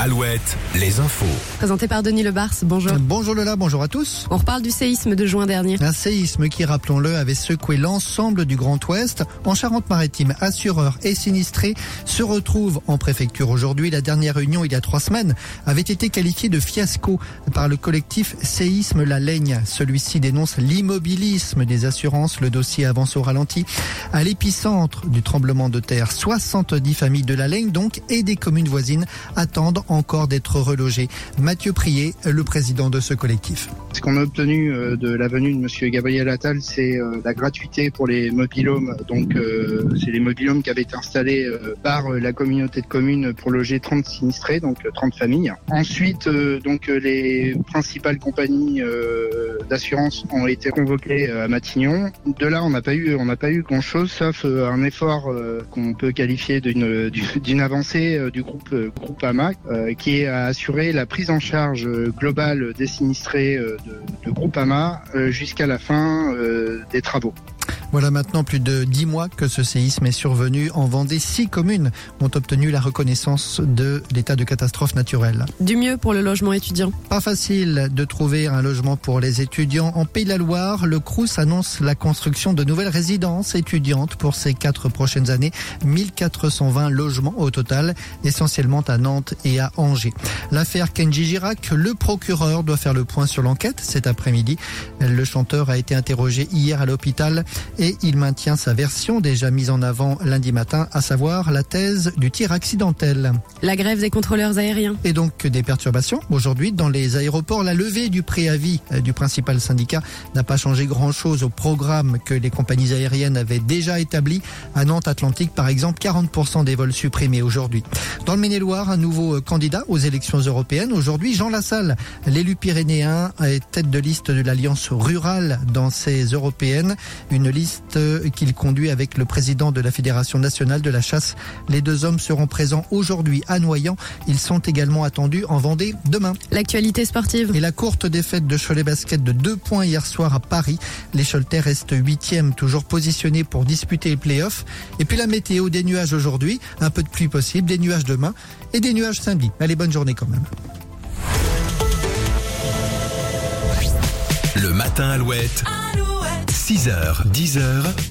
Alouette, les infos. Présenté par Denis Lebars, bonjour. Bonjour Lola, bonjour à tous. On reparle du séisme de juin dernier. Un séisme qui, rappelons-le, avait secoué l'ensemble du Grand Ouest. En Charente-Maritime, assureurs et sinistrés se retrouvent en préfecture aujourd'hui. La dernière réunion, il y a 3 semaines, avait été qualifiée de fiasco par le collectif Séisme La Laigne. Celui-ci dénonce l'immobilisme des assurances. Le dossier avance au ralenti. À l'épicentre du tremblement de terre, 70 familles de La Laigne donc et des communes voisines attendent encore d'être relogés. Mathieu Prier, le président de ce collectif. Ce qu'on a obtenu de la venue de monsieur Gabriel Attal, c'est la gratuité pour les mobil-homes. Donc c'est les mobil-homes qui avaient été installés par la communauté de communes pour loger 30 sinistrés, donc 30 familles. Ensuite, donc les principales compagnies d'assurance ont été convoquées à Matignon. De là, on n'a pas eu grand-chose, sauf un effort qu'on peut qualifier d'une avancée du groupe Groupama, qui a assuré la prise en charge globale des sinistrés de Groupama jusqu'à la fin des travaux. Voilà maintenant plus de 10 mois que ce séisme est survenu en Vendée. 6 communes ont obtenu la reconnaissance de l'état de catastrophe naturelle. Du mieux pour le logement étudiant. Pas facile de trouver un logement pour les étudiants. En Pays de la Loire, le Crous annonce la construction de nouvelles résidences étudiantes pour ces 4 prochaines années. 1420 logements au total, essentiellement à Nantes et à Angers. L'affaire Kenji Girac, le procureur doit faire le point sur l'enquête cet après-midi. Le chanteur a été interrogé hier à l'hôpital et il maintient sa version déjà mise en avant lundi matin, à savoir la thèse du tir accidentel. La grève des contrôleurs aériens. Et donc des perturbations aujourd'hui dans les aéroports. La levée du préavis du principal syndicat n'a pas changé grand-chose au programme que les compagnies aériennes avaient déjà établi. À Nantes Atlantique, par exemple, 40% des vols supprimés aujourd'hui. Dans le Maine-et-Loire, un nouveau candidat aux élections européennes. Aujourd'hui, Jean Lassalle, l'élu pyrénéen, est tête de liste de l'Alliance rurale dans ces européennes. Une liste qu'il conduit avec le président de la Fédération nationale de la chasse. Les 2 hommes seront présents aujourd'hui à Noyant. Ils sont également attendus en Vendée demain. L'actualité sportive. Et la courte défaite de Cholet Basket de 2 points hier soir à Paris. Les Choletais restent 8e, toujours positionnés pour disputer les playoffs. Et puis la météo, des nuages aujourd'hui, un peu de pluie possible, des nuages demain et des nuages samedi. Allez, bonne journée quand même. Le matin Alouette. 6h, 10h.